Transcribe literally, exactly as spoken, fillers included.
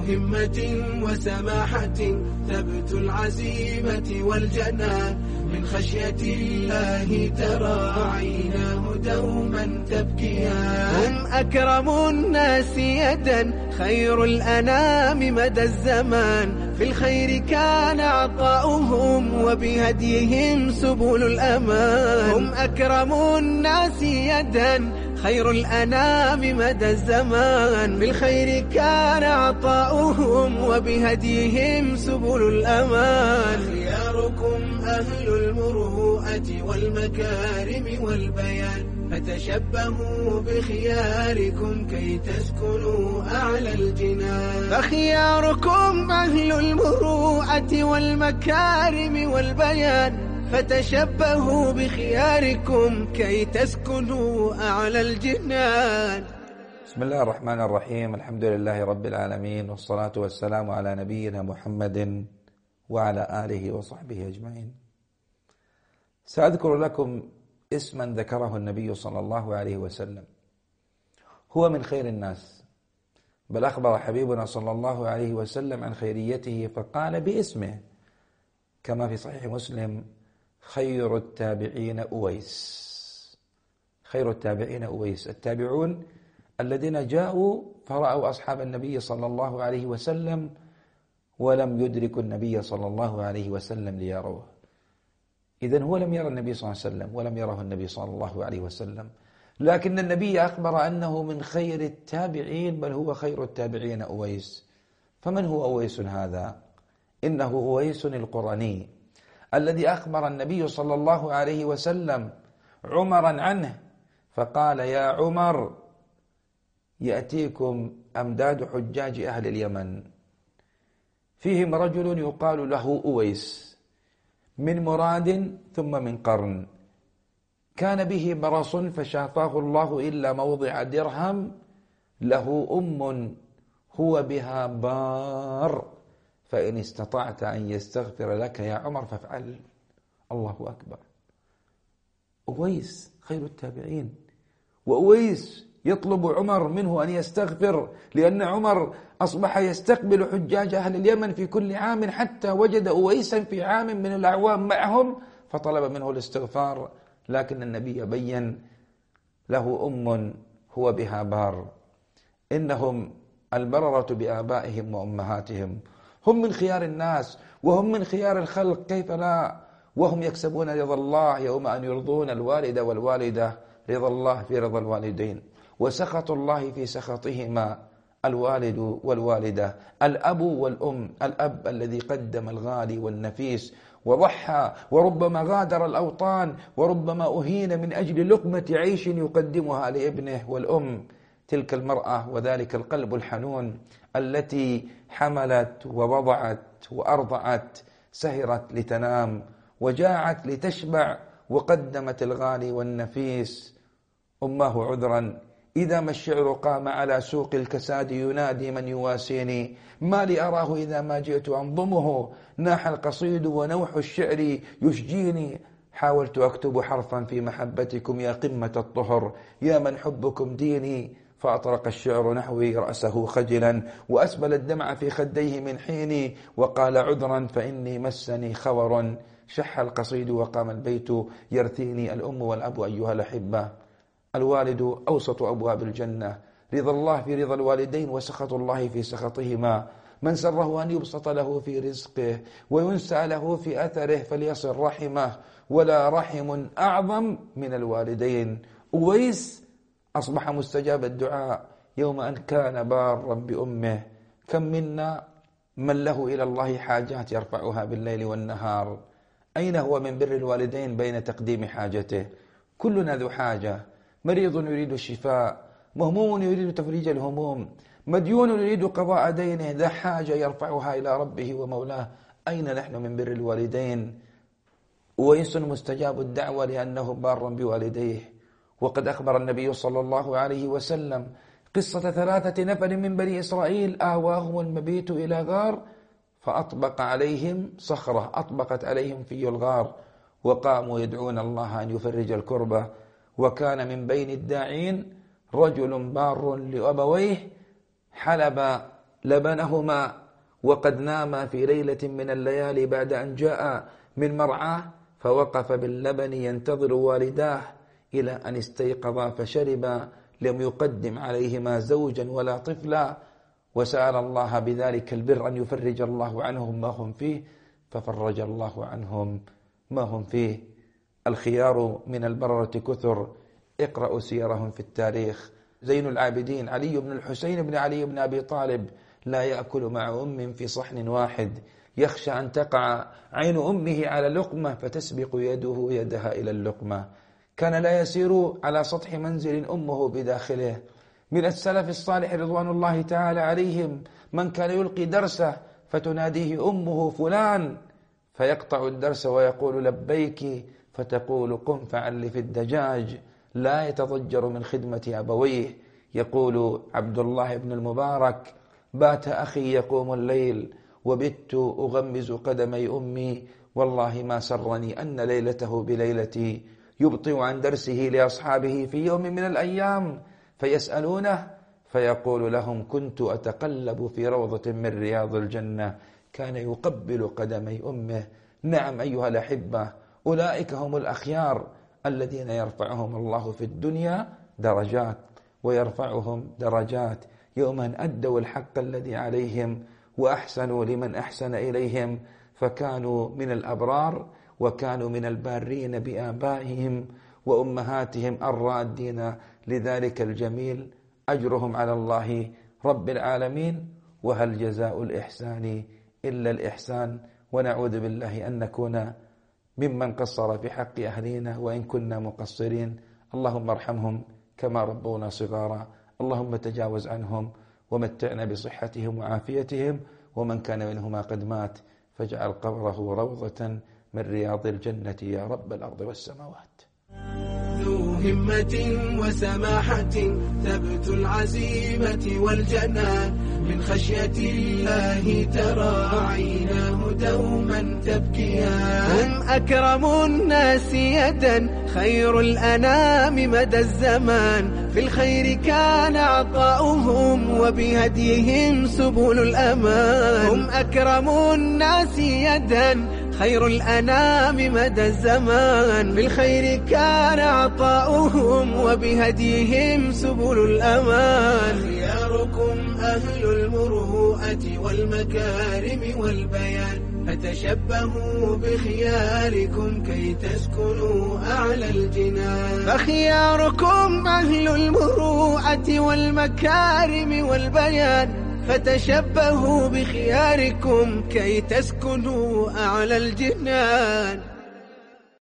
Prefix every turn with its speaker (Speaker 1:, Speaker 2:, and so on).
Speaker 1: همة وسماحة ثبت العزيمة والجنان من خشية الله ترى عيناه دوما تبكيان. هم أكرم الناس يدا خير الأنام مدى الزمان في الخير كان عطاؤهم وبهديهم سبل الأمان. هم أكرم الناس يدا خير الأنام مدى الزمان في الخير كان عطاؤهم وبهديهم سبل الأمان. خياركم أهل المروءة والمكارم والبيان فتشبهوا بخياركم كي تسكنوا أعلى الجنان. فخياركم أهل المروءة والمكارم والبيان فتشبهوا بخياركم كي تسكنوا أعلى الجنان.
Speaker 2: بسم الله الرحمن الرحيم. الحمد لله رب العالمين، والصلاة والسلام على نبينا محمد وعلى آله وصحبه أجمعين. سأذكر لكم اسما ذكره النبي صلى الله عليه وسلم، هو من خير الناس، بل أخبر حبيبنا صلى الله عليه وسلم عن خيريته فقال باسمه كما في صحيح مسلم: خير التابعين أويس. خير التابعين أويس، التابعون الذين جاءوا فرأوا أصحاب النبي صلى الله عليه وسلم ولم يدركوا النبي صلى الله عليه وسلم ليروه. إذن هو لم يرى النبي صلى الله عليه وسلم ولم يره النبي صلى الله عليه وسلم، لكن النبي أخبر أنه من خير التابعين، بل هو خير التابعين أويس. فمن هو أويس هذا؟ إنه أويس القرني الذي أخبر النبي صلى الله عليه وسلم عمرا عنه فقال: يا عمر، يأتيكم أمداد حجاج أهل اليمن فيهم رجل يقال له أويس من مراد ثم من قرن، كان به برص فشافاه الله إلا موضع درهم، له أم هو بها بار، فإن استطعت أن يستغفر لك يا عمر فافعل. الله أكبر. أويس خير التابعين، وأويس يطلب عمر منه أن يستغفر، لأن عمر أصبح يستقبل حجاج أهل اليمن في كل عام، حتى وجد أويسا في عام من الأعوام معهم فطلب منه الاستغفار، لكن النبي بين له أم هو بها بار. إنهم البررة بآبائهم وأمهاتهم، هم من خيار الناس وهم من خيار الخلق، كيف لا، وهم يكسبون رضا الله يوم أن يرضون الوالد والوالدة، رضا الله في رضا الوالدين وسخط الله في سخطهما، الوالد والوالدة، الأب والأم، الأب الذي قدم الغالي والنفيس وضحى وربما غادر الأوطان وربما أهين من أجل لقمة عيش يقدمها لابنه، والأم تلك المرأة وذلك القلب الحنون التي حملت ووضعت وأرضعت، سهرت لتنام وجاعت لتشبع وقدمت الغالي والنفيس. أمه عذرا إذا ما الشعر قام على سوق الكساد ينادي من يواسيني، ما لي أراه إذا ما جئت أنظمه، ناح القصيد ونوح الشعر يشجيني، حاولت أكتب حرفا في محبتكم يا قمة الطهر، يا من حبكم ديني، فأطرق الشعر نحوي رأسه خجلا وأسبل الدمع في خديه من حيني، وقال عذرا فإني مسني خور، شح القصيد وقام البيت يرثيني. الأم والأب أيها الأحبة، الوالد أوسط أبواب الجنة، رضا الله في رضا الوالدين وسخط الله في سخطهما. من سره أن يبسط له في رزقه وينسى له في أثره فليصل رحمه، ولا رحم أعظم من الوالدين. أويس أصبح مستجاب الدعاء يوم أن كان بارا بأمه. كم منا من له إلى الله حاجات يرفعها بالليل والنهار، أين هو من بر الوالدين بين تقديم حاجته؟ كلنا ذو حاجة، مريض يريد الشفاء، مهموم يريد تفريج الهموم، مديون يريد قضاء دينه، ذا حاجة يرفعها إلى ربه ومولاه. أين نحن من بر الوالدين؟ أويس مستجاب الدعوة لأنه بار بوالديه. وقد أخبر النبي صلى الله عليه وسلم قصة ثلاثة نفر من بني إسرائيل آواهم المبيت إلى غار فأطبق عليهم صخرة، أطبقت عليهم في الغار، وقاموا يدعون الله أن يفرج الكربة. وكان من بين الداعين رجل بار لأبويه حلب لبنهما وقد ناما في ليلة من الليالي بعد أن جاء من مرعاه، فوقف باللبن ينتظر والداه إلى أن استيقظا فشربا، لم يقدم عليهما زوجا ولا طفلا، وسأل الله بذلك البر أن يفرج الله عنهم ما هم فيه، ففرج الله عنهم ما هم فيه. الخيار من البررة كثر، اقرأوا سيرهم في التاريخ. زين العابدين علي بن الحسين بن علي بن أبي طالب لا يأكل مع أم في صحن واحد، يخشى أن تقع عين أمه على لقمة فتسبق يده يدها إلى اللقمة. كان لا يسير على سطح منزل أمه بداخله. من السلف الصالح رضوان الله تعالى عليهم من كان يلقي درسه فتناديه أمه فلان فيقطع الدرس ويقول لبيك، فتقول قم فعل في الدجاج، لا يتضجر من خدمة أبويه. يقول عبد الله بن المبارك: بات أخي يقوم الليل وبت أغمز قدمي أمي، والله ما سرني أن ليلته بليلتي، يبطئ عن درسه لأصحابه في يوم من الأيام فيسألونه فيقول لهم: كنت أتقلب في روضة من رياض الجنة. كان يقبل قدمي أمه. نعم أيها الأحبة، أولئك هم الأخيار الذين يرفعهم الله في الدنيا درجات، ويرفعهم درجات يوم أن أدوا الحق الذي عليهم وأحسنوا لمن أحسن إليهم، فكانوا من الأبرار وكانوا من البارين بآبائهم وأمهاتهم الرادين لذلك الجميل. أجرهم على الله رب العالمين. وهل جزاء الإحسان إلا الإحسان؟ ونعوذ بالله أن نكون ممن قصر في حق أهلنا وإن كنا مقصرين. اللهم ارحمهم كما ربونا صغارا، اللهم تجاوز عنهم ومتعنا بصحتهم وعافيتهم، ومن كان منهما قد مات فاجعل قبره روضة من رياض الجنة يا رب الأرض والسماوات.
Speaker 1: ذو همة وسماحة ثبت العزيمة والجنان، من خشية الله ترى عيناه دوما تبكيان. هم أكرم الناس يدا خير الأنام مدى الزمان، في الخير كان عطاؤهم وبهديهم سبل الأمان. هم أكرم الناس يدا خير الأنام مدى الزمان، بالخير كان عطاؤهم وبهديهم سبل الأمان. خياركم أهل المروءة والمكارم والبيان، فتشبهوا بخياركم كي تسكنوا أعلى الجنان. فخياركم أهل المروءة والمكارم والبيان، فتشبهوا بخياركم كي تسكنوا أعلى الجنان.